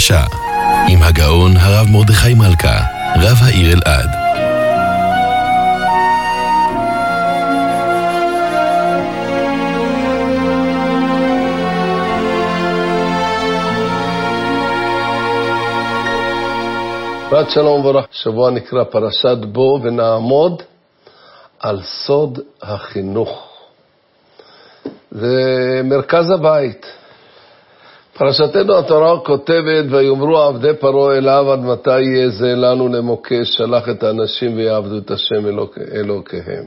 החדשה עם הגאון הרב מרדכי מלכה, רב העיר אלעד. שבת שלום וברכה. שבוע נקרא פרשת בו, ונעמוד על סוד החינוך. זה מרכז הבית. פרשתנו התורה כותבת, ויאמרו עבדי פרעה אליו, עד מתי יהיה זה לנו למוקש, שלח את האנשים ויעבדו את השם אלוקיהם.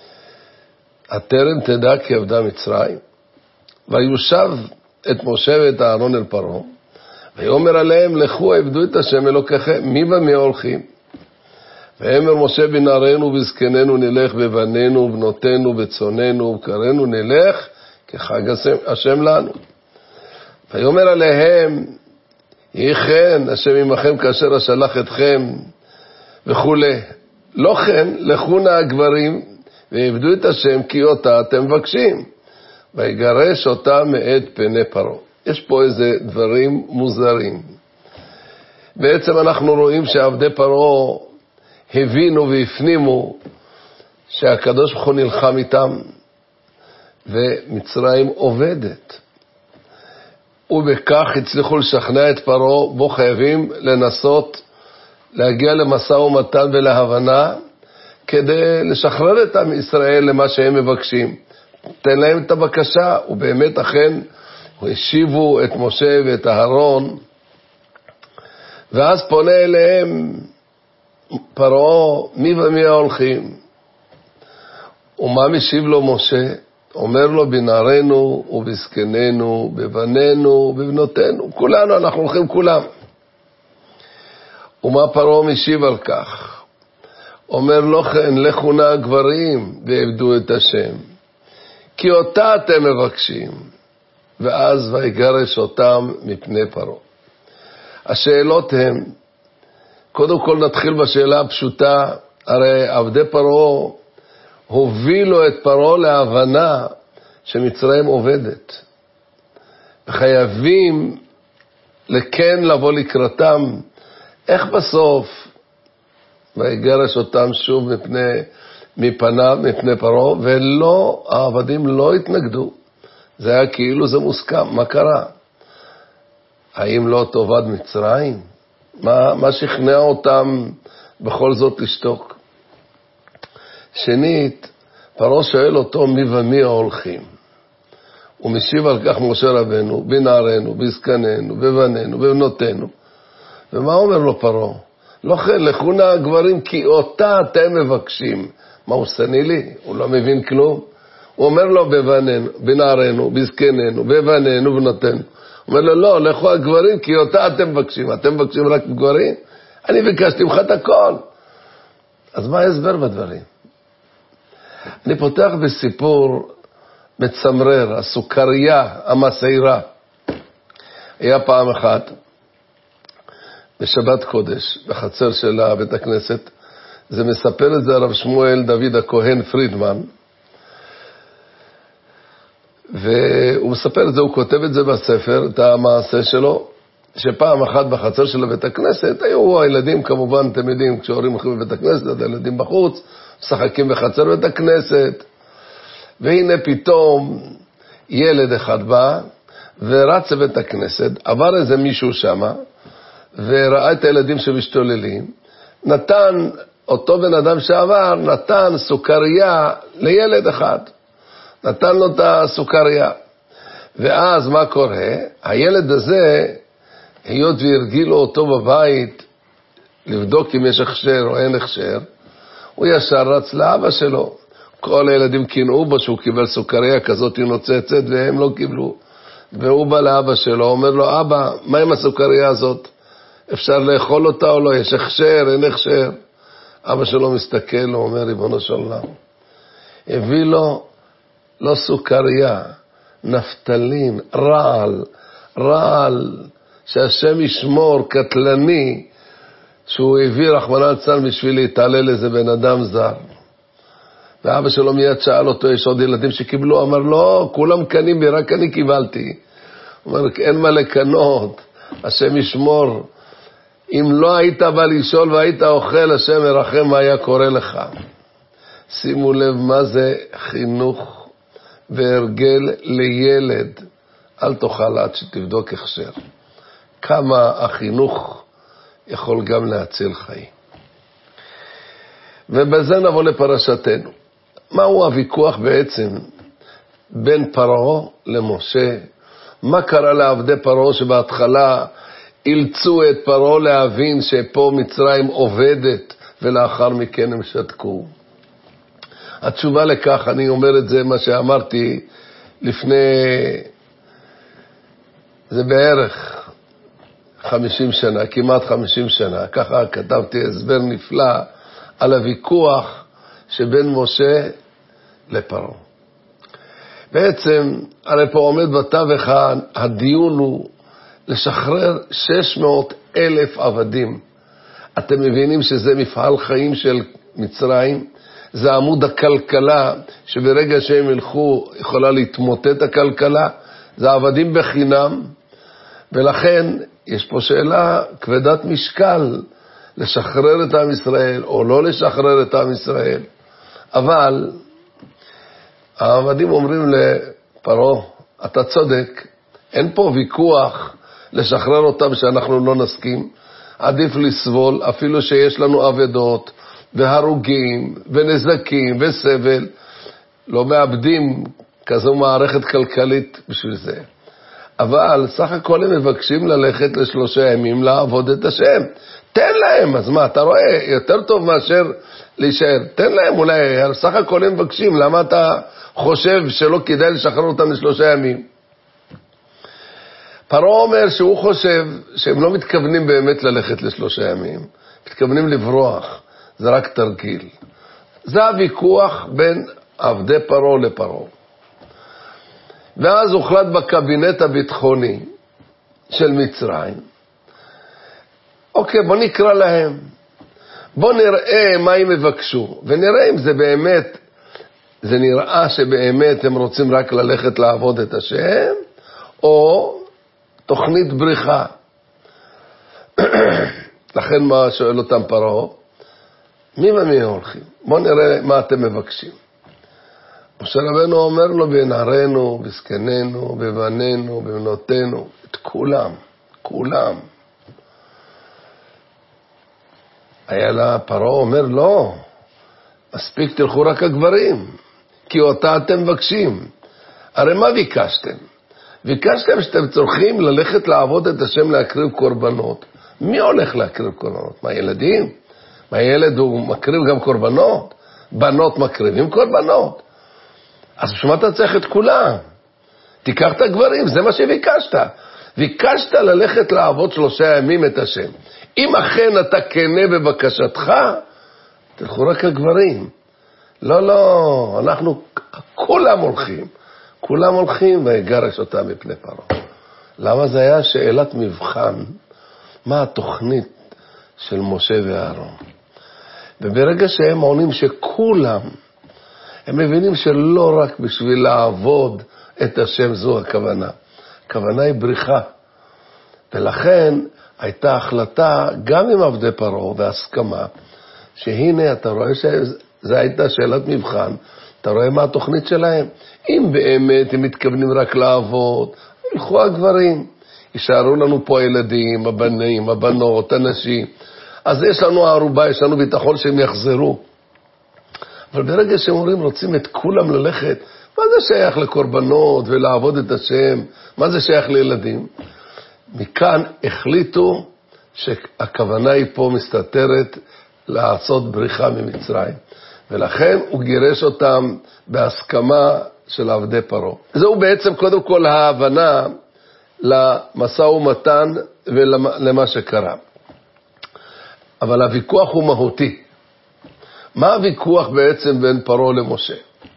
הטרם תדע כי עבדה מצרים. ויושב את משה ואת אהרון אל פרעה, ויאמר עליהם, לכו עבדו את השם אלוקיכם. מי במי הולכים? ואמר משה בנערינו ובזקנינו נלך, בבנינו ובנותינו בצוננו ובקרנו נלך, כחג השם לנו. ויאמר עליהם, יהי כן השם עמכם כאשר אשלח אתכם וכו'. לא כן, לכו נא הגברים ועבדו את השם, כי אותה אתם מבקשים. ויגרש אותה מאת פני פרעה. יש פה איזה דברים מוזרים. בעצם אנחנו רואים שעבדי פרעה הבינו והפנימו שהקדוש ברוך הוא נלחם איתם, ומצרים עובדת. ובכך הצליחו לשכנע את פרעה, בו חייבים לנסות להגיע למשא ומתן ולהבנה, כדי לשחרר את עם ישראל למה שהם מבקשים. תן להם את הבקשה, ובאמת אכן השיבו את משה ואת אהרון, ואז פונה אליהם פרעה, מי ומי ההולכים? ומה משיב לו משה? אומר לו, בנערינו ובזקנינו, בבנינו ובבנותינו, כולנו, אנחנו הולכים כולם. ומה פרעה משיב על כך? אומר לו, כן, לכו נא הגברים ועבדו את השם, כי אותה אתם מבקשים. ואז ויגרש אותם מפני פרעה. השאלות הן, קודם כל נתחיל בשאלה הפשוטה, הרי עבדי פרעה הובילו את פרעה להבנה שמצרים עובדת. חייבים לכן לבוא לקראתם. איך בסוף? ויגרש אותם שוב מפני פרעה, ולא, העבדים לא התנגדו. זה היה כאילו זה מוסכם. מה קרה? האם לא תאבד מצרים? מה שכנע אותם בכל זאת לשתוק? שנית, פרעה שואל אותו, מי ומי ההולכים? הוא משיב על כך משה רבנו, בנערינו, בזקנינו, בבנינו, בבנותינו. ומה אומר לו פרעה? לא כן, לכו נא הגברים, כי אותה אתם מבקשים. מה, הוא שני לי? הוא לא מבין כלום. הוא אומר לו, בנערינו, בזקנינו, בבנינו, בבנותינו. הוא אומר לו, לא, לכו הגברים, כי אותה אתם מבקשים. אתם מבקשים רק גברים? אני ביקשתי ממך את הכל. אז מה ההסבר בדברים? אני פותח בסיפור מצמרר, הסוכריה, המסעירה. היה פעם אחת, בשבת קודש, בחצר של בית הכנסת, זה מספר את זה הרב שמואל דוד הכהן פרידמן, והוא מספר את זה, הוא כותב את זה בספר, את המעשה שלו, שפעם אחת בחצר של בית הכנסת, היו הילדים כמובן, אתם יודעים, כשהורים הולכים בבית הכנסת, הילדים בחוץ, משחקים בחצר בית הכנסת, והנה פתאום ילד אחד בא, ורץ לבית הכנסת, עבר איזה מישהו שמה, וראה את הילדים שמשתוללים, נתן, אותו בן אדם שעבר, נתן סוכריה לילד אחד. נתן לו את הסוכריה. ואז מה קורה? הילד הזה, היות והרגילו אותו בבית, לבדוק אם יש הכשר או אין הכשר, הוא ישר רץ לאבא שלו. כל הילדים קינאו בו שהוא קיבל סוכריה כזאת נוצצת, והם לא קיבלו. והוא בא לאבא שלו, אומר לו, אבא, מה עם הסוכריה הזאת? אפשר לאכול אותה או לא? יש הכשר, אין הכשר? אבא שלו מסתכל, הוא אומר, ריבונו של עולם. הביא לו לא סוכריה, נפתלין, רעל, שהשם ישמור, קטלני, שהוא הביא רחמנא ליצלן בשביל להתעלל לאיזה בן אדם זר. ואבא שלו מיד שאל אותו, יש עוד ילדים שקיבלו? אמר, לא, כולם קנים בי, רק אני קיבלתי. הוא אומר, אין מה לקנות, השם ישמור. אם לא היית בא לשאול והיית אוכל, השם ירחם, מה היה קורה לך? שימו לב מה זה חינוך והרגל לילד. אל תאכל עד שתבדוק הכשר. כמה החינוך יכול גם להציל חיים. ובזה נבוא לפרשתנו. מהו הוויכוח בעצם בין פרעה למשה? מה קרה לעבדי פרעה שבהתחלה אילצו את פרעה להבין שפה מצרים עובדת ולאחר מכן הם שתקו? התשובה לכך, אני אומר את זה מה שאמרתי לפני, זה בערך 50 שנה, כמעט 50 שנה, ככה כתבתי הסבר נפלא על הוויכוח שבין משה לפרעה. בעצם, הרי פה עומד בתווך, הדיון הוא לשחרר 600,000 עבדים. אתם מבינים שזה מפעל חיים של מצרים? זה עמוד הכלכלה, שברגע שהם ילכו יכולה להתמוטט הכלכלה. זה עבדים בחינם, ולכן יש פה שאלה כבדת משקל, לשחרר את עם ישראל או לא לשחרר את עם ישראל. אבל העבדים אומרים לפרעה, אתה צודק, אין פה ויכוח לשחרר אותם שאנחנו לא נסכים, עדיף לסבול אפילו שיש לנו עבדות והרוגים ונזקים וסבל, לא מאבדים כזו מערכת כלכלית בשביל זה. אבל סך הכל הם מבקשים ללכת ל3 ימים לעבוד את השם. תן להם, אז מה, אתה רואה, יותר טוב מאשר להישאר. תן להם, אולי, סך הכל הם מבקשים, למה אתה חושב שלא כדאי לשחרר אותם ל3 ימים? פרעה אומר שהוא חושב שהם לא מתכוונים באמת ללכת ל3 ימים, מתכוונים לברוח, זה רק תרגיל. זה הוויכוח בין עבדי פרעה לפרעה. ואז הוחלט בקבינט הביטחוני של מצרים, אוקיי, בוא נקרא להם, בוא נראה מה הם מבקשו, ונראה אם זה באמת, זה נראה שבאמת הם רוצים רק ללכת לעבוד את השם, או תוכנית בריחה. לכן מה שואל אותם פרעה? מי ומי הולכים? בוא נראה מה אתם מבקשים. משה רבנו אומר לו, בנערינו, בזקנינו, בבנינו, בבנותינו, את כולם, כולם. היה לה, פרעה אומר, לא, מספיק תלכו רק הגברים, כי אותה אתם מבקשים. הרי מה ביקשתם? ביקשתם שאתם צריכים ללכת לעבוד את השם להקריב קורבנות. מי הולך להקריב קורבנות? מה, ילדים? מה, ילד הוא מקריב גם קורבנות? בנות מקריבים קורבנות. אז בשביל מה אתה צריך את כולם? תיקח את הגברים, זה מה שביקשת. ביקשת ללכת לעבוד 3 ימים את השם. אם אכן אתה כנה בבקשתך, תלכו רק הגברים. לא, לא, אנחנו כולם הולכים. כולם הולכים ויגרש אותם מפני פרעה. למה זה היה שאלת מבחן? מה התוכנית של משה ואהרון? וברגע שהם עונים שכולם, הם מבינים שלא רק בשביל לעבוד את השם זו הכוונה. הכוונה היא בריחה. ולכן הייתה החלטה גם עם עבדי פרעה והסכמה, שהנה אתה רואה שזו הייתה שאלת מבחן, אתה רואה מה התוכנית שלהם? אם באמת הם מתכוונים רק לעבוד, ילכו הגברים. יישארו לנו פה הילדים, הבנים, הבנות, הנשים. אז יש לנו ערובה, יש לנו ביטחון שהם יחזרו. אבל ברגע שהם אומרים, רוצים את כולם ללכת, מה זה שייך לקורבנות ולעבוד את השם? מה זה שייך לילדים? מכאן החליטו שהכוונה היא פה מסתתרת לעשות בריחה ממצרים. ולכן הוא גירש אותם בהסכמה של עבדי פרעה. זהו בעצם קודם כל ההבנה למשא ומתן ולמה שקרה. אבל הוויכוח הוא מהותי. מה הוויכוח בעצם בין פרעה למשה?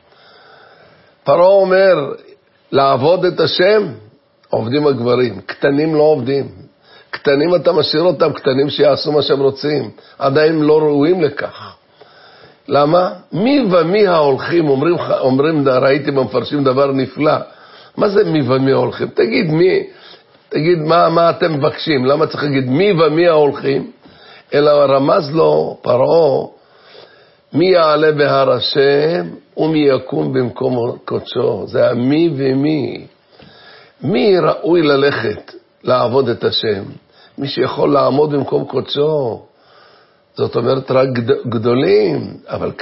פרעה אומר, לעבוד את השם, עובדים הגברים, קטנים לא עובדים. קטנים אתה משאיר אותם, קטנים שיעשו מה שהם רוצים, עדיין לא ראויים לכך. למה? מי ומי ההולכים, אומרים ראיתי במפרשים דבר נפלא. מה זה מי ומי ההולכים? תגיד, תגיד מה אתם מבקשים, למה צריך להגיד מי ומי ההולכים, אלא רמז לו פרעה, מי יעלה בהר השם ומי יקום במקום קודשו. זה המי ומי. מי ראוי ללכת לעבוד את השם? מי שיכול לעמוד במקום קודשו. זאת אומרת רק גדולים, אבל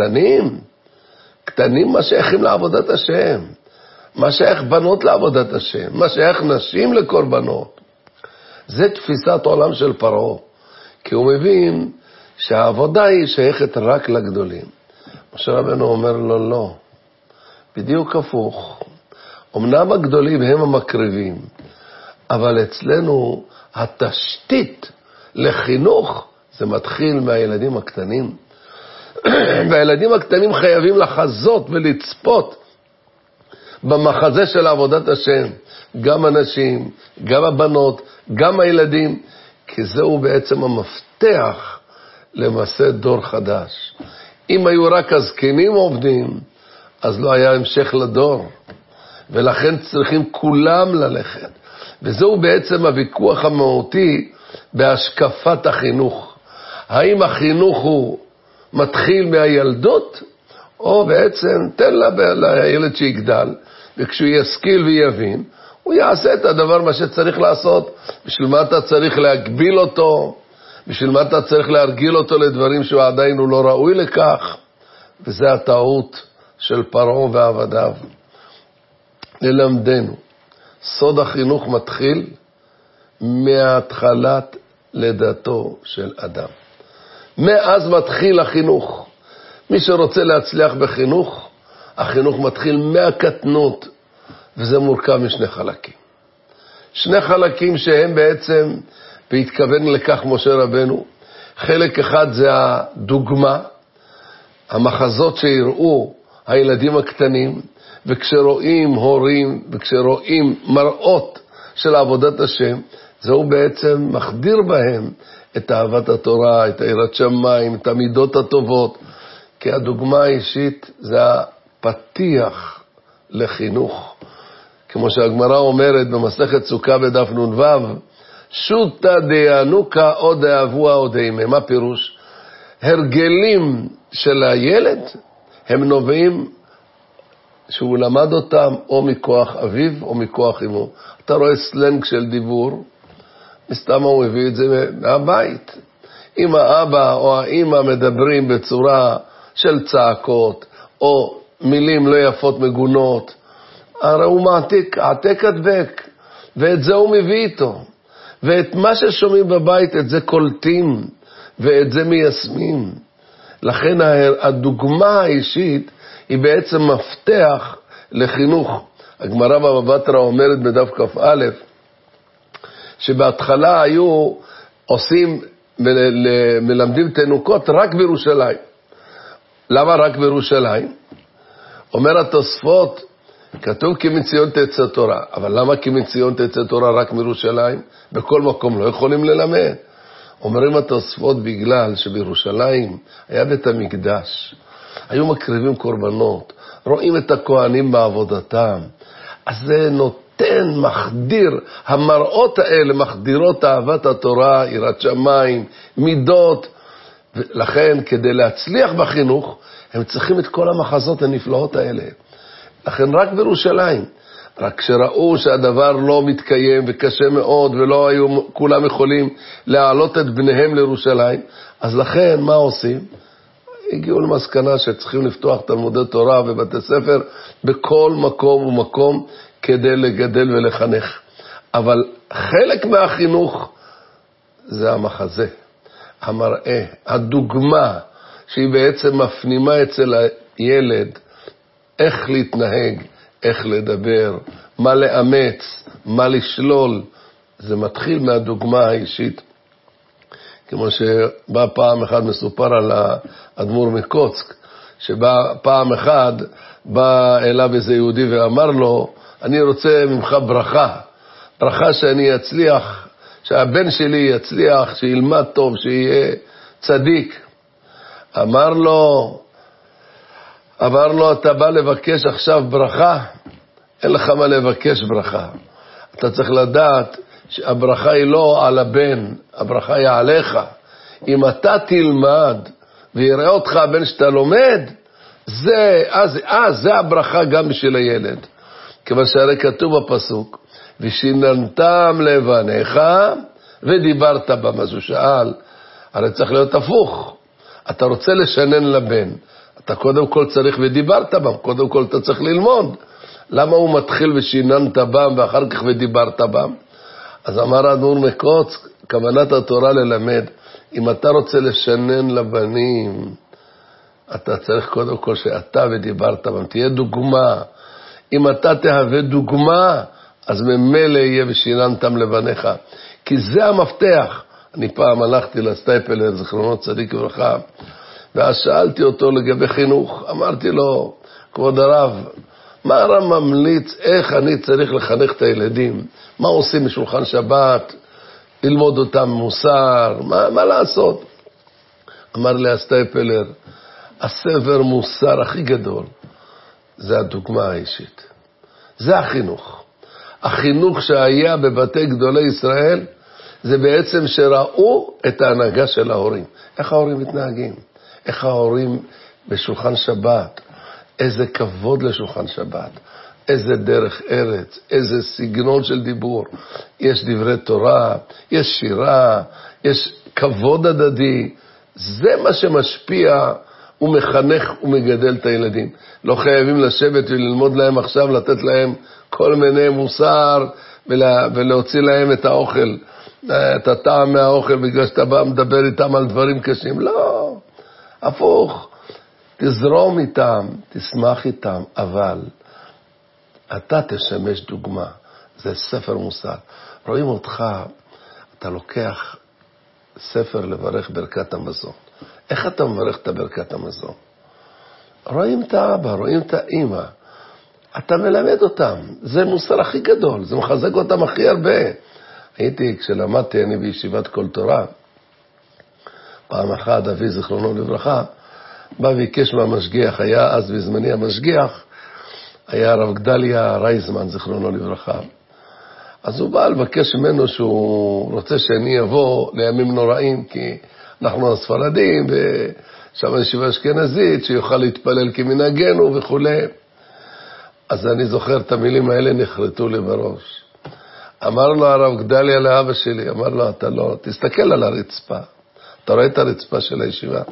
קטנים מה שייכים לעבודת השם. מה שייך בנות לעבודת השם, מה שייך נשים לקורבנות. זה תפיסת עולם של פרעה, כי הוא מבין שהעבודה היא שייכת רק לגדולים. משה רבנו אומר לו לא, בדיוק הפוך. אמנם הגדולים הם המקריבים, אבל אצלנו התשתית לחינוך זה מתחיל מהילדים הקטנים. והילדים הקטנים חייבים לחזות ולצפות במחזה של עבודת השם, גם הנשים, גם הבנות, גם הילדים, כי זהו בעצם המפתח למעשה דור חדש. אם היו רק הזקנים עובדים, אז לא היה המשך לדור, ולכן צריכים כולם ללכת. וזהו בעצם הוויכוח המהותי בהשקפת החינוך. האם החינוך הוא מתחיל מהילדות, או בעצם תן לילד שיגדל, וכשהוא ישכיל ויבין, הוא יעשה את הדבר מה שצריך לעשות. בשביל מה אתה צריך להגביל אותו? בשביל מה אתה צריך להרגיל אותו לדברים שהוא עדיין הוא לא ראוי לכך? וזה הטעות של פרעה ועבדיו. ללמדנו, סוד החינוך מתחיל מהתחלת לידתו של אדם. מאז מתחיל החינוך. מי שרוצה להצליח בחינוך, החינוך מתחיל מהקטנות, וזה מורכב משני חלקים. שני חלקים שהם בעצם, והתכוון לכך משה רבנו, חלק אחד זה הדוגמה, המחזות שיראו הילדים הקטנים, וכשרואים הורים, וכשרואים מראות של עבודת השם, זהו בעצם מחדיר בהם את אהבת התורה, את יראת שמיים, את המידות הטובות, כי הדוגמה האישית זה הפתיח לחינוך. כמו שהגמרא אומרת במסכת סוכה בדף נ"ו, שוטה דינוקה או דאבוה או דאימה. מה פירוש? הרגלים של הילד הם נובעים שהוא למד אותם או מכוח אביו או מכוח אמו. אתה רואה סלנג של דיבור, מסתם הוא מביא את זה מהבית. אם האבא או האמא מדברים בצורה של צעקות או מילים לא יפות מגונות, הרי הוא מעתיק, העתק הדבק, ואת זה הוא מביא איתו. ואת מה ששומעים בבית, את זה קולטים, ואת זה מיישמים. לכן הדוגמה האישית היא בעצם מפתח לחינוך. הגמרא בבא בתרא אומרת בדף כ"א, שבהתחלה היו עושים, מלמדים תינוקות רק בירושלים. למה רק בירושלים? אומר התוספות, כתוב כי מציון תצא תורה, אבל למה כי מציון תצא תורה רק מירושלים? בכל מקום לא יכולים ללמד. אומרים התוספות בגלל שבירושלים היה בית המקדש, היו מקריבים קורבנות, רואים את הכהנים בעבודתם, אז זה נותן, מחדיר, המראות האלה מחדירות אהבת התורה, יראת שמיים, מידות, ולכן כדי להצליח בחינוך הם צריכים את כל המחזות הנפלאות האלה. לכן רק בירושלים, רק כשראו שהדבר לא מתקיים וקשה מאוד ולא היו כולם יכולים להעלות את בניהם לירושלים, אז לכן מה עושים? הגיעו למסקנה שצריכים לפתוח תלמודי תורה ובתי ספר בכל מקום ומקום כדי לגדל ולחנך. אבל חלק מהחינוך זה המחזה, המראה, הדוגמה שהיא בעצם מפנימה אצל הילד איך להתנהג, איך לדבר, מה לאמץ, מה לשלול. זה מתחיל מהדוגמה האישית. כמו שבא פעם אחד מסופר על האדמו"ר מקוצק, שבא פעם אחד, בא אליו איזה יהודי ואמר לו, אני רוצה ממך ברכה שאני אצליח, שהבן שלי יצליח, שילמד טוב, שיהיה צדיק. אמר לו, אתה בא לבקש עכשיו ברכה? אין לך מה לבקש ברכה. אתה צריך לדעת שהברכה היא לא על הבן, הברכה היא עליך. אם אתה תלמד ויראה אותך הבן שאתה לומד, זה הברכה גם בשביל הילד. כיוון שהרי כתוב בפסוק, ושיננתם לבניך ודיברת בם. אז הוא שאל, הרי צריך להיות הפוך. אתה רוצה לשנן לבן, אתה קודם כל צריך ודיברת בם, קודם כל אתה צריך ללמוד. למה הוא מתחיל ושיננת בם ואחר כך ודיברת בם? אז אמר האדמו"ר מקוץ, כוונת התורה ללמד, אם אתה רוצה לשנן לבנים, אתה צריך קודם כל שאתה ודיברת בם, תהיה דוגמה. אם אתה תהווה דוגמה, אז ממילא יהיה ושיננתם לבניך. כי זה המפתח. אני פעם הלכתי לסטייפלר, זכרונו צדיק וברכה, ואז שאלתי אותו לגבי חינוך. אמרתי לו, כבוד הרב, מה הרב ממליץ, איך אני צריך לחנך את הילדים? מה עושים בשולחן שבת? ללמוד אותם מוסר? מה לעשות? אמר לי הסטייפלר, הספר מוסר הכי גדול, זה הדוגמה האישית. זה החינוך. החינוך שהיה בבתי גדולי ישראל, זה בעצם שראו את ההנהגה של ההורים. איך ההורים מתנהגים? איך ההורים בשולחן שבת? איזה כבוד לשולחן שבת? איזה דרך ארץ? איזה סגנון של דיבור? יש דברי תורה, יש שירה, יש כבוד הדדי. זה מה שמשפיע ומחנך ומגדל את הילדים. לא חייבים לשבת וללמוד להם עכשיו, לתת להם כל מיני מוסר ולהוציא להם את האוכל, את הטעם מהאוכל, בגלל שאתה בא מדבר איתם על דברים קשים. לא, הפוך. תזרום איתם, תשמח איתם, אבל אתה תשמש דוגמה. זה ספר מוסר. רואים אותך, אתה לוקח ספר לברך ברכת המזון. איך אתה מברך את ברכת המזון? רואים את האבא, רואים את האמא. אתה מלמד אותם. זה מוסר הכי גדול, זה מחזק אותם הכי הרבה. כשלמדתי אני בישיבת כל תורה, פעם אחת אבי זכרונו לברכה, בא וביקש מהמשגיח, היה אז בזמני המשגיח, היה הרב גדליה רייזמן זכרונו לברכה. אז הוא בא לבקש ממנו שהוא רוצה שאני אבוא לימים נוראים, כי אנחנו הספרדים, ושם ישיבה אשכנזית, שיוכל להתפלל כמנהגנו וכו'. אז אני זוכר את המילים האלה נחרטו לי בראש. אמר לו הרב גדליה לאבא שלי, אמר לו, אתה לא, תסתכל על הרצפה. אתה רואה את הרצפה של הישיבה?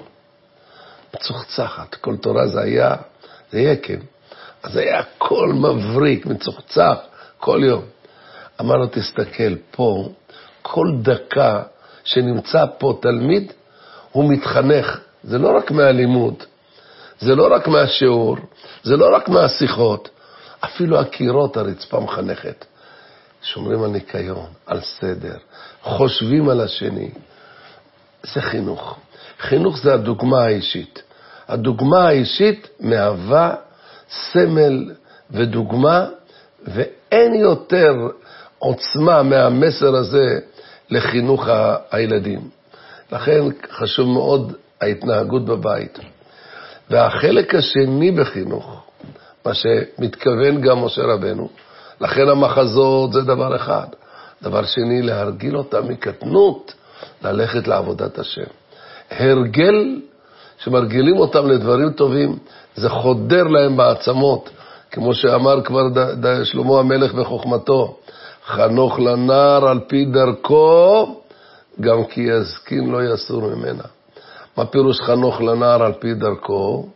מצוחצחת, כל תורה זה היה, זה יקם. אז היה הכל מבריק, מצוחצח, כל יום. אמר לו, תסתכל פה, כל דקה שנמצא פה תלמיד, הוא מתחנך. זה לא רק מהלימוד, זה לא רק מהשיעור, זה לא רק מהשיחות, אפילו הקירות הרצפה מחנכת. שומרים על ניקיון, על סדר, חושבים על השני. זה חינוך. חינוך זה הדוגמה האישית. הדוגמה האישית מהווה סמל ודוגמה, ואין יותר עוצמה מהמסר הזה לחינוך הילדים. לכן חשוב מאוד ההתנהגות בבית. והחלק השני בחינוך, מה שמתכוון גם משה רבנו, לכן המחזות זה דבר אחד. דבר שני, להרגיל אותם מקטנות, ללכת לעבודת השם. הרגל שמרגילים אותם לדברים טובים, זה חודר להם בעצמות, כמו שאמר כבר שלמה המלך בחוכמתו, חנוך לנער על פי דרכו, גם כי יזקין לא יסור ממנה. מה פירוש חנוך לנער על פי דרכו?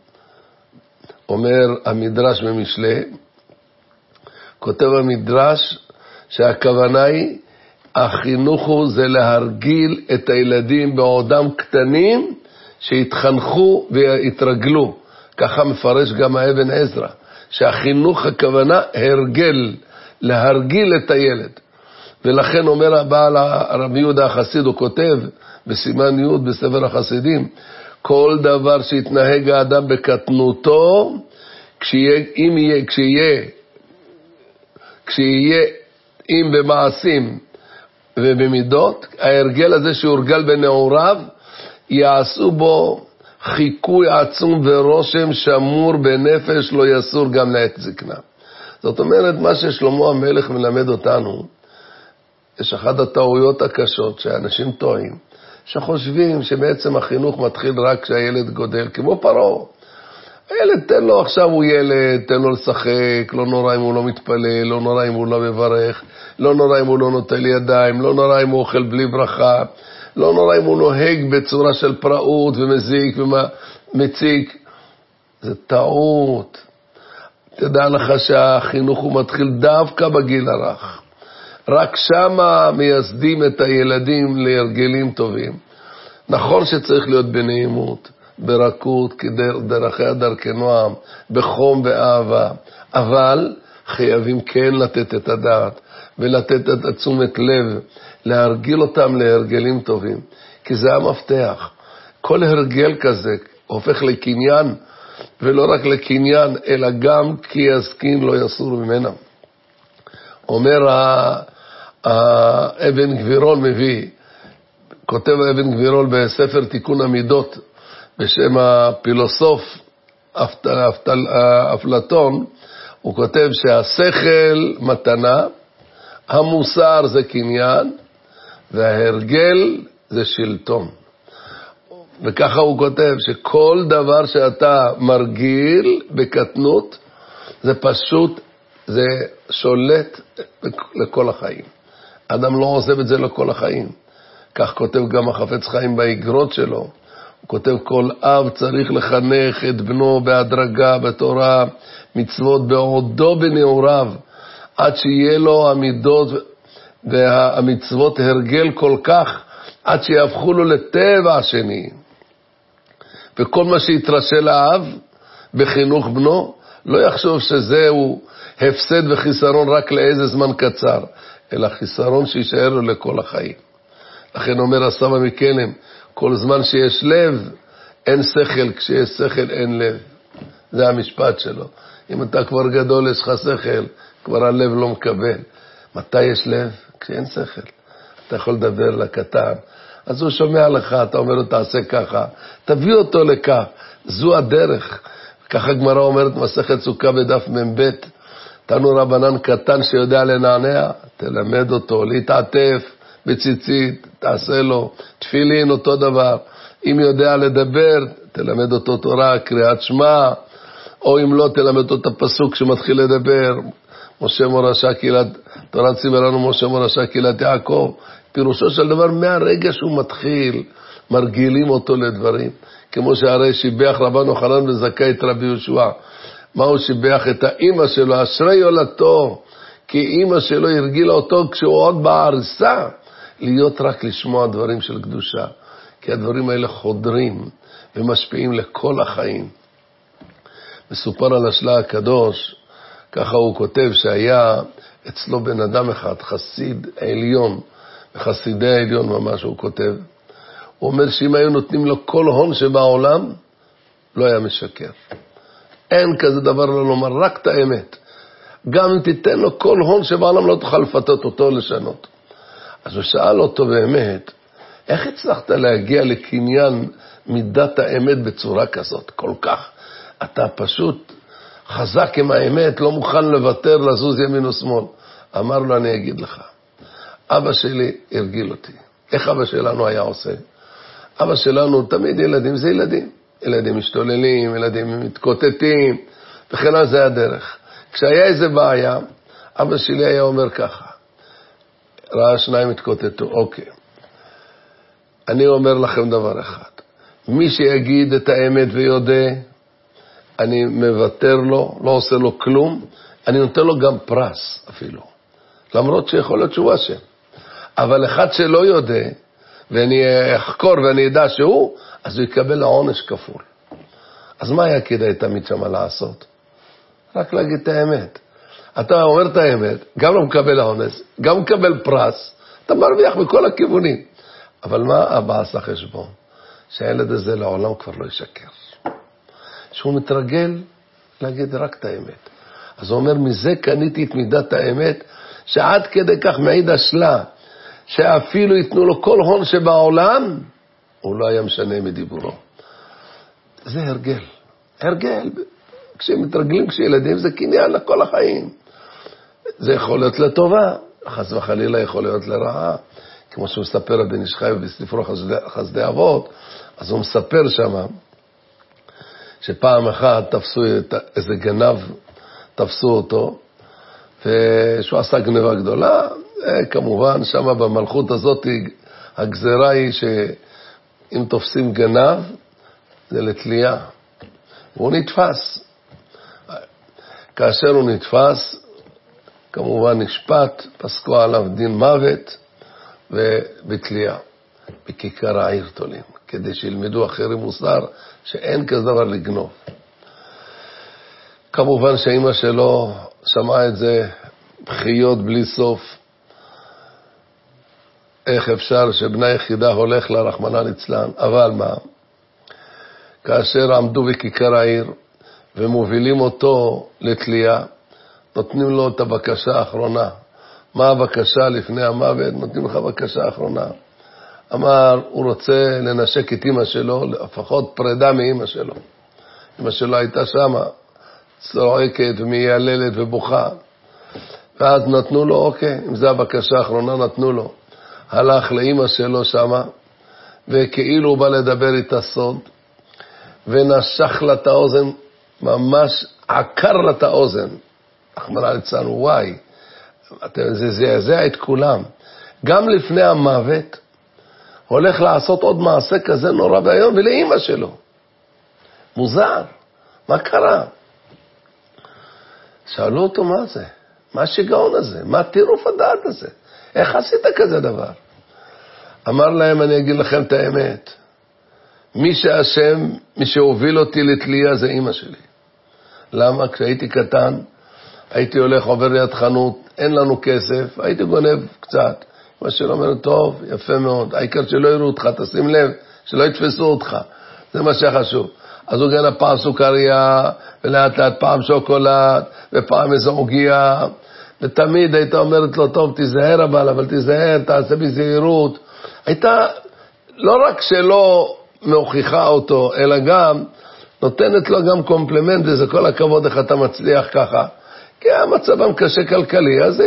אומר המדרש במשלי, כותב המדרש שהכוונה היא, החינוך הוא זה להרגיל את הילדים בעודם קטנים, שהתחנכו והתרגלו. ככה מפרש גם האבן עזרא, שהחינוך הכוונה הרגל, להרגיל את הילד. ולכן אומר הבעל הרבי יהודה החסיד, הוא כותב בסימן י' בספר החסידים, כל דבר שהתנהג האדם בקטנותו, כשיהיה אם במעשים ובמידות, ההרגל הזה שהורגל בנעוריו, יעשו בו חיקוי עצום ורושם שמור בנפש, לא יסור גם לעת זקנה. זאת אומרת, מה ששלמה המלך מלמד אותנו, יש אחת הטעויות הקשות שאנשים טועים, שחושבים שבעצם החינוך מתחיל רק כשהילד גודל, כמו פרעה. הילד תן לו עכשיו, הוא ילד, תן לו לשחק, לא נורא אם הוא לא מתפלל, לא נורא אם הוא לא מברך, לא נורא אם הוא לא נוטל ידיים, לא נורא אם הוא אוכל בלי ברכה, לא נורא אם הוא נוהג בצורה של פראות ומזיק ומציק. זה טעות. תדע לך שהחינוך הוא מתחיל דווקא בגיל הרך. רק שמה מייסדים את הילדים להרגלים טובים. נכון שצריך להיות בנעימות, ברכות, דרכיה דרכי נועם, בחום ואהבה, אבל חייבים כן לתת את הדעת ולתת את תשומת לב, להרגיל אותם להרגלים טובים, כי זה המפתח. כל הרגל כזה הופך לקניין, ולא רק לקניין, אלא גם כי יזקין לא יסור ממנה. אומר אבן גבירול מביא, כותב אבן גבירול בספר תיקון המידות, בשם הפילוסוף אפלטון, הוא כותב שהשכל מתנה, המוסר זה קניין, וההרגל זה שלטון. וככה הוא כותב שכל דבר שאתה מרגיל בקטנות, זה פשוט, זה שולט לכל החיים. אדם לא עוזב את זה לכל החיים. כך כותב גם החפץ חיים באגרות שלו. הוא כותב כל אב צריך לחנך את בנו בהדרגה, בתורה, מצוות בעודו בנעוריו, עד שיהיה לו המידות והמצוות הרגל כל כך, עד שיהפכו לו לטבע שני. וכל מה שיתרשל לאב בחינוך בנו, לא יחשוב שזהו הפסד וחיסרון רק לאיזה זמן קצר, אלא חיסרון שישאר לו לכל החיים. לכן אומר הסבא מקלם, כל זמן שיש לב, אין שכל, כשיש שכל אין לב. זה המשפט שלו. אם אתה כבר גדול, יש לך שכל, כבר הלב לא מקבל. מתי יש לב? כשאין שכל. אתה יכול לדבר לקטן, אז הוא שומע לך, אתה אומר לו תעשה ככה, תביא אותו לכך, זו הדרך. ככה גמרא אומרת מסכת סוכה בדף מ"ב, תנו רבנן קטן שיודע לנענע, תלמד אותו, להתעטף בציצית, תעשה לו, תפילין אותו דבר, אם יודע לדבר, תלמד אותו תורה, קריאת שמע, או אם לא, תלמד אותו את הפסוק שמתחיל לדבר, משה מורשה קהילת, תורה ציווה לנו משה מורשה קהילת יעקב, פירושו של דבר מהרגע שהוא מתחיל, מרגילים אותו לדברים, כמו שהרי שיבח רבן יוחנן בן זכאי את רבי יהושע, מה הוא שיבח? את האמא שלו, אשרי יולדתו, כי אמא שלו הרגילה אותו כשהוא עוד בארסה, להיות רק לשמוע דברים של קדושה, כי הדברים האלה חודרים ומשפיעים לכל החיים. מסופר על השלה הקדוש, ככה הוא כותב שהיה אצלו בן אדם אחד, חסיד עליון, בחסידי העליון ממש הוא כותב, הוא אומר שאם היו נותנים לו כל הון שבעולם, לא היה משקר. אין כזה דבר לא לומר, רק את האמת. גם אם תיתן לו כל הון שבעולם לא תוכל לפתות אותו לשנות. אז הוא שאל אותו באמת, איך הצלחת להגיע לקניין מידת האמת בצורה כזאת, כל כך? אתה פשוט חזק עם האמת, לא מוכן לוותר, לזוז ימין ושמאל. אמר לו, אני אגיד לך, אבא שלי הרגיל אותי. איך אבא שלנו היה עושה? אבא שלנו תמיד ילדים זה ילדים. ילדים משתוללים, ילדים מתקוטטים, וכן זה הדרך. כשהיה איזה בעיה, אבא שלי היה אומר ככה, ראה שניים התקוטטו, אוקיי. אני אומר לכם דבר אחד, מי שיגיד את האמת ויודע, אני מוותר לו, לא עושה לו כלום, אני נותן לו גם פרס אפילו, למרות שיכול להיות שהוא אשם. אבל אחד שלא יודע, ואני אחקור ואני אדע שהוא, אז הוא יקבל העונש כפול. אז מה היה כדאי תמיד שמה לעשות? רק להגיד את האמת. אתה אומר את האמת, גם לא מקבל העונש, גם מקבל פרס, אתה מרוויח מכל הכיוונים. אבל מה אבא עשה חשבון? שהילד הזה לעולם כבר לא ישקר. שהוא מתרגל להגיד רק את האמת. אז הוא אומר, מזה קניתי את מידת האמת, שעד כדי כך מעיד השלה, שאפילו ייתנו לו כל הון שבעולם, הוא לא היה משנה מדיבורו. זה הרגל. הרגל. כשמתרגלים, כשילדים, זה קניין לכל החיים. זה יכול להיות לטובה, חס וחלילה יכול להיות לרעה, כמו שהוא מספר רבי איש חי בספרו חסדי אבות, אז הוא מספר שם, שפעם אחת תפסו איזה גנב, תפסו אותו, ושהוא עשה גנבה גדולה, כמובן שם במלכות הזאת הגזרה היא שאם תופסים גנב, זה לתלייה, והוא נתפס. כאשר הוא נתפס, כמובן נשפט, פסקו עליו דין מוות ובתלייה. בכיכר העיר תולים, כדי שילמדו אחרים מוסר שאין כזה דבר לגנוב. כמובן שאמא שלו שמעה את זה בחיות בלי סוף. איך אפשר שבנה יחידה הולך לרחמנא ליצלן? אבל מה? כאשר עמדו בכיכר העיר ומובילים אותו לתלייה, נותנים לו את הבקשה האחרונה. מה הבקשה לפני המוות? נותנים לך בקשה האחרונה. אמר, הוא רוצה לנשק את אמא שלו, לפחות פרידה מאמא שלו. אמא שלו הייתה שמה, צועקת ומייללת ובוכה. ואז נתנו לו, אוקיי, אם זה הבקשה האחרונה, נתנו לו. הלך לאמא שלו שמה, וכאילו הוא בא לדבר איתה סוד, ונשך לה את האוזן, ממש עקר לה את האוזן. רחמנא ליצלן, וואי, זה זעזע את כולם. גם לפני המוות, הולך לעשות עוד מעשה כזה נורא והיום, ולאמא שלו. מוזר, מה קרה? שאלו אותו מה זה? מה השיגעון הזה? מה טירוף הדעת הזה? איך עשית כזה דבר? אמר להם, אני אגיד לכם את האמת. מי שאשם, מי שהוביל אותי לתלייה זה אמא שלי. למה? כשהייתי קטן, הייתי הולך, עובר ליד חנות, אין לנו כסף, הייתי גונב קצת. מה שלא אומר, טוב, יפה מאוד, העיקר שלא יראו אותך, תשים לב, שלא יתפסו אותך, זה מה שחשוב. אז הוא גנה פעם סוכריה, ולאט לאט פעם שוקולד, ופעם איזו עוגיה, ותמיד הייתה אומרת לו, טוב, תיזהר אבל תיזהר, תעשה בזהירות. הייתה לא רק שלא מוכיחה אותו, אלא גם נותנת לו גם קומפלימנט, וזה כל הכבוד איך אתה מצליח ככה. כי המצבם קשה כלכלי, אז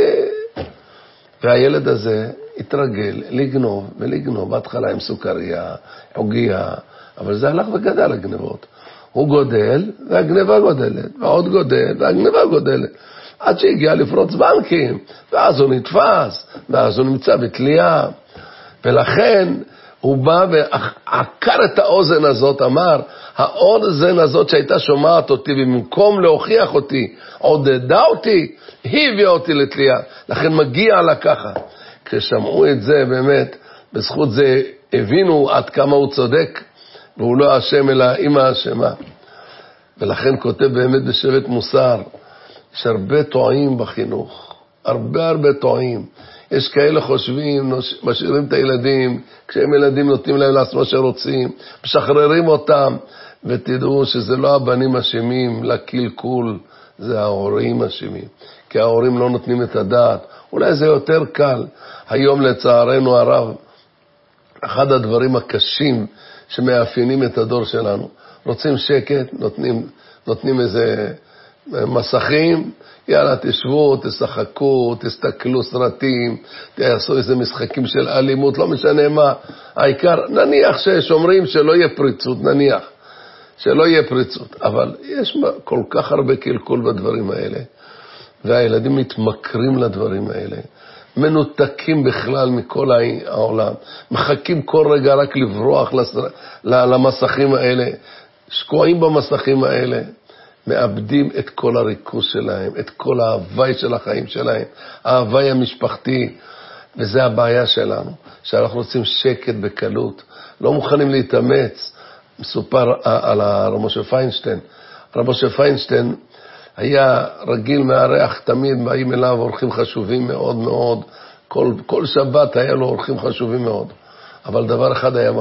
והילד הזה התרגל לגנוב ולגנוב, בהתחלה עם סוכריה, עוגיה, אבל זה הלך וגדל הגנבות. הוא גודל והגנבה גודלת, ועוד גודל והגנבה גודלת, עד שהגיע לפרוץ בנקים, ואז הוא נתפס, ואז הוא נמצא בתלייה, ולכן הוא בא ועקר את האוזן הזאת, אמר, האוזן הזאת שהייתה שומעת אותי, במקום להוכיח אותי, עודדה אותי, היא הביאה אותי לתלייה, לכן מגיע לה ככה. כששמעו את זה באמת, בזכות זה הבינו עד כמה הוא צודק, והוא לא אשם אלא אמא אשמה. ולכן כותב באמת בשבט מוסר, יש הרבה טועים בחינוך, הרבה טועים. יש כאלה חושבים, משאירים את הילדים, כשהם ילדים נותנים להם לעשות מה שרוצים, משחררים אותם, ותדעו שזה לא הבנים אשמים לקלקול, זה ההורים אשמים. כי ההורים לא נותנים את הדעת. אולי זה יותר קל. היום לצערנו הרב, אחד הדברים הקשים שמאפיינים את הדור שלנו, רוצים שקט, נותנים איזה מסכים, יאללה תשבו, תשחקו, תסתכלו סרטים, תעשו איזה משחקים של אלימות, לא משנה מה. העיקר, נניח ששומרים שלא יהיה פריצות, נניח שלא יהיה פריצות, אבל יש כל כך הרבה קלקול בדברים האלה, והילדים מתמכרים לדברים האלה, מנותקים בכלל מכל העולם, מחכים כל רגע רק לברוח למסכים האלה, שקועים במסכים האלה, מאבדים את כל הריכוז שלהם, את כל ההווי של החיים שלהם, ההווי המשפחתי, וזה הבעיה שלנו, שאנחנו רוצים שקט בקלות, לא מוכנים להתאמץ. מסופר על הרב משה פיינשטיין. הרב משה פיינשטיין היה רגיל מארח, תמיד באים אליו אורחים חשובים מאוד מאוד, כל שבת היה לו אורחים חשובים מאוד, אבל דבר אחד היה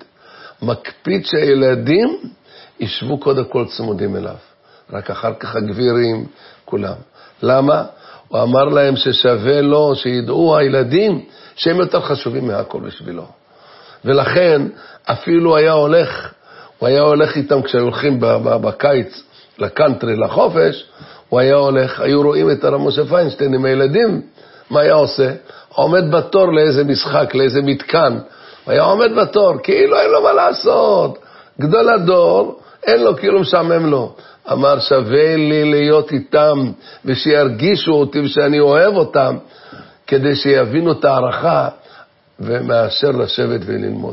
מקפיד שהילדים ישבו קודם כל צמודים אליו, רק אחר כך הגבירים, כולם. למה? הוא אמר להם ששווה לו, שידעו הילדים שהם יותר חשובים מהכל בשבילו. ולכן אפילו הוא היה הולך איתם כשהיו הולכים בקיץ לקנטרי, לחופש, היו רואים את הרב משה פיינשטיין עם הילדים, מה היה עושה? עומד בתור לאיזה משחק, לאיזה מתקן. היה עומד בתור, כאילו אין לו מה לעשות. גדול הדור, אין לו, כאילו משעמם לו. אמר, שווה לי להיות איתם, ושירגישו אותי ושאני אוהב אותם, כדי שיבינו את הערכה, ומאשר לשבת וללמוד.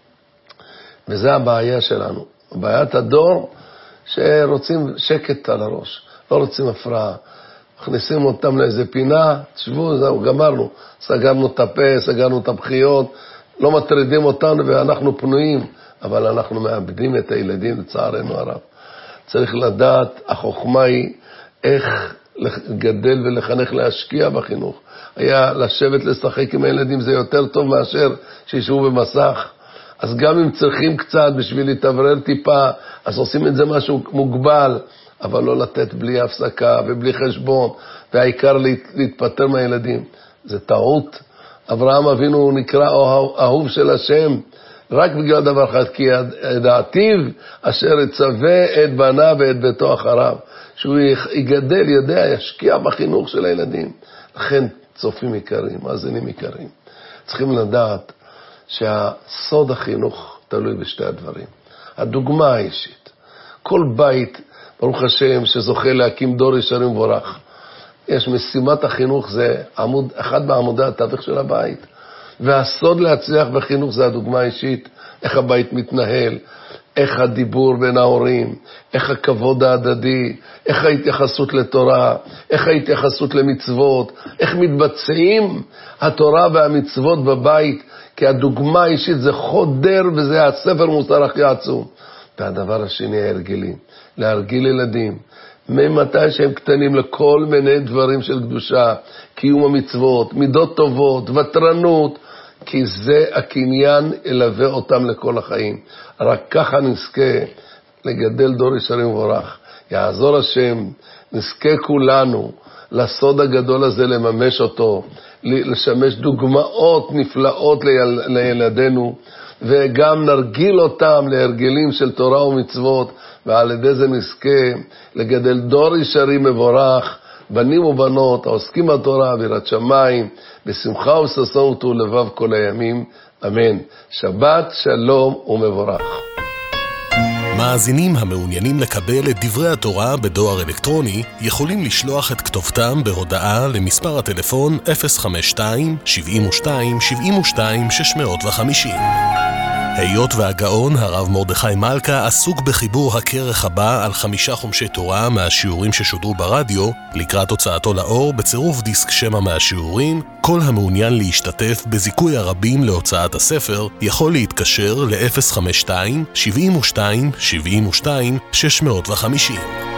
וזה הבעיה שלנו. בעיית הדור, שרוצים שקט על הראש, לא רוצים הפרעה. מכניסים אותם לאיזה פינה, תשבו, זהו, גמרנו. סגרנו את הפה, סגרנו את הבחיות, לא מטרידים אותנו ואנחנו פנויים, אבל אנחנו מאבדים את הילדים לצערנו הרב. צריך לדעת, החוכמה היא איך לגדל ולחנך, להשקיע בחינוך. היה לשבת לשחק עם הילדים, זה יותר טוב מאשר שישבו במסך. אז גם אם צריכים קצת בשביל להתעברר טיפה, אז עושים את זה משהו מוגבל, אבל לא לתת בלי הפסקה ובלי חשבון, והעיקר להתפטר מהילדים. זה טעות. אברהם אבינו נקרא אהוב של השם, רק בגלל דבר אחד, כי דעתיו אשר יצווה את בניו ואת ביתו אחריו. שהוא יגדל, יודע, ישקיע בחינוך של הילדים. לכן צופים עיקרים, מאזינים עיקרים. צריכים לדעת שהסוד החינוך תלוי בשתי הדברים. הדוגמה האישית. כל בית, ברוך השם, שזוכה להקים דור ישר ומבורך. יש משימת החינוך, זה אחד מעמודי התווך של הבית. והסוד להצליח בחינוך זה הדוגמה האישית, איך הבית מתנהל, איך הדיבור בין ההורים, איך הכבוד ההדדי, איך ההתייחסות לתורה, איך ההתייחסות למצוות, איך מתבצעים התורה והמצוות בבית, כי הדוגמה האישית זה חודר וזה הספר מוסר הכי עצום. והדבר השני ההרגלים, להרגיל ילדים, ממתי שהם קטנים לכל מיני דברים של קדושה, קיום המצוות, מידות טובות, וטרנות, כי זה הקניין ילווה אותם לכל החיים. רק ככה נזכה לגדל דור ישר ומבורך. יעזור השם, נזכה כולנו לסוד הגדול הזה, לממש אותו, לשמש דוגמאות נפלאות לילדינו, וגם נרגיל אותם להרגלים של תורה ומצוות, ועל ידי זה נזכה לגדל דור ישרים מבורך, בנים ובנות העוסקים בתורה ויראת שמיים, בשמחה וששון וטוב לבב כל הימים, אמן. שבת שלום ומבורך. מאזינים המעוניינים לקבל את דברי התורה בדואר אלקטרוני יכולים לשלוח את כתובתם בהודעה למספר הטלפון 052-72-72-650. היות והגאון הרב מרדכי מלכה עסוק בחיבור הכרך הבא על 5 חומשי תורה מהשיעורים ששודרו ברדיו, לקראת הוצאתו לאור בצירוף דיסק שמע מהשיעורים, כל המעוניין להשתתף בזיכוי הרבים להוצאת הספר יכול להתקשר ל-052-72-72-650.